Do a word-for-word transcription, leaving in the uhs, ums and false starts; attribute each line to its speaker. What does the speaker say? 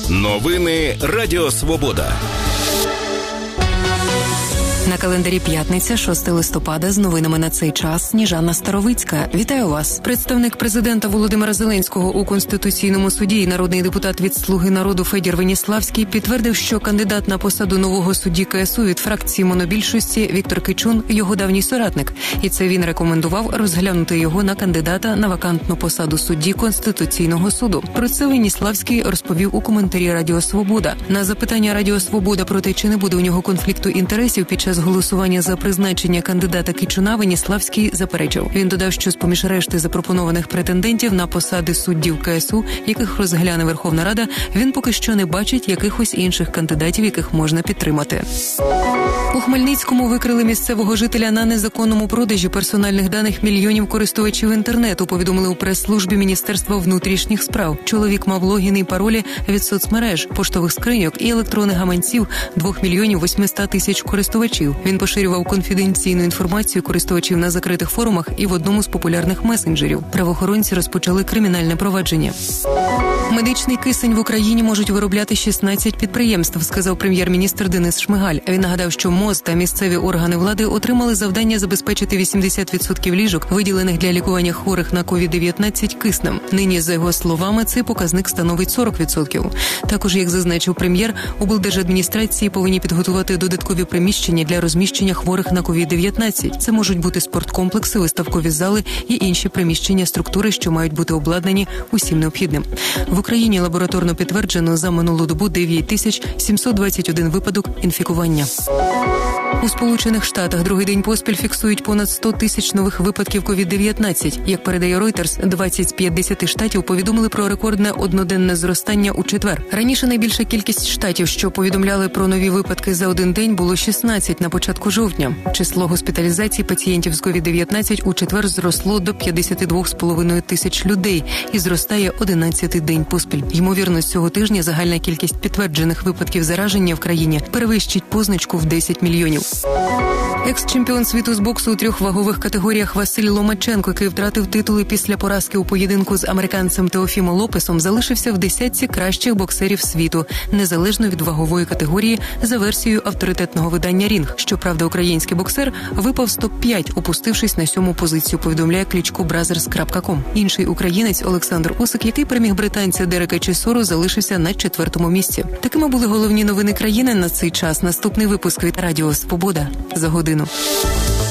Speaker 1: Новини Радіо Свобода.
Speaker 2: На календарі п'ятниця, шостого листопада, з новинами на цей час Сніжана Старовицька. Вітаю вас. Представник президента Володимира Зеленського у Конституційному суді і народний депутат від «Слуги народу» Федір Веніславський підтвердив, що кандидат на посаду нового судді ка ес у від фракції монобільшості Віктор Кичун – його давній соратник. І це він рекомендував розглянути його на кандидата на вакантну посаду судді Конституційного суду. Про це Веніславський розповів у коментарі Радіо Свобода. На запитання Радіо Свобода про те, чи не буде у нього конфлікту інтересів під час голосування за призначення кандидата Кичуна, Веніславський заперечив. Він додав, що з-поміж решти запропонованих претендентів на посади суддів ка ес у, яких розгляне Верховна Рада, він поки що не бачить якихось інших кандидатів, яких можна підтримати. У Хмельницькому викрили місцевого жителя на незаконному продажі персональних даних мільйонів користувачів інтернету, повідомили у прес-службі Міністерства внутрішніх справ. Чоловік мав логіни і паролі від соцмереж, поштових скриньок і електронних гаманців двох мільйонів восьмисот тисяч користувачів. Він поширював конфіденційну інформацію користувачів на закритих форумах і в одному з популярних месенджерів. Правоохоронці розпочали кримінальне провадження. Медичний кисень в Україні можуть виробляти шістнадцять підприємств, сказав прем'єр-міністр Денис Шмигаль. Він нагадав, що МОЗ та місцеві органи влади отримали завдання забезпечити вісімдесят відсотків ліжок, виділених для лікування хворих на ковід дев'ятнадцять, киснем. Нині, за його словами, цей показник становить сорок відсотків. Також, як зазначив прем'єр, облдержадміністрації повинні підготувати додаткові приміщення для розміщення хворих на ковід дев'ятнадцять. Це можуть бути спорткомплекси, виставкові зали і інші приміщення структури, що мають бути обладнані усім необхідним. В Україні лабораторно підтверджено за минулу добу дев'ять тисяч сімсот двадцять один випадок інфікування. У Сполучених Штатах другий день поспіль фіксують понад сто тисяч нових випадків ковід дев'ятнадцять. Як передає Reuters, двадцять з п'ятдесят штатів повідомили про рекордне одноденне зростання у четвер. Раніше найбільша кількість штатів, що повідомляли про нові випадки за один день, було шістнадцять на початку жовтня. Число госпіталізацій пацієнтів з ковід дев'ятнадцять у четвер зросло до п'ятдесят два з половиною тисяч людей і зростає одинадцятий день поспіль. Ймовірно, з цього тижня загальна кількість підтверджених випадків зараження в країні перевищить позначку в десять мільйонів. Екс-чемпіон світу з боксу у трьох вагових категоріях Василь Ломаченко, який втратив титули після поразки у поєдинку з американцем Теофімо Лопесом, залишився в десятці кращих боксерів світу, незалежно від вагової категорії, за версією авторитетного видання «Рінг». Щоправда, український боксер випав з топ п'ять, опустившись на сьому позицію, повідомляє клічко бразерс крапка ком. Інший українець Олександр Усик, який переміг британця Дерека Чісору, залишився на четвертому місці. Такими були головні новини країни на цей час. Наступний випуск від Радіо Свобода за годину.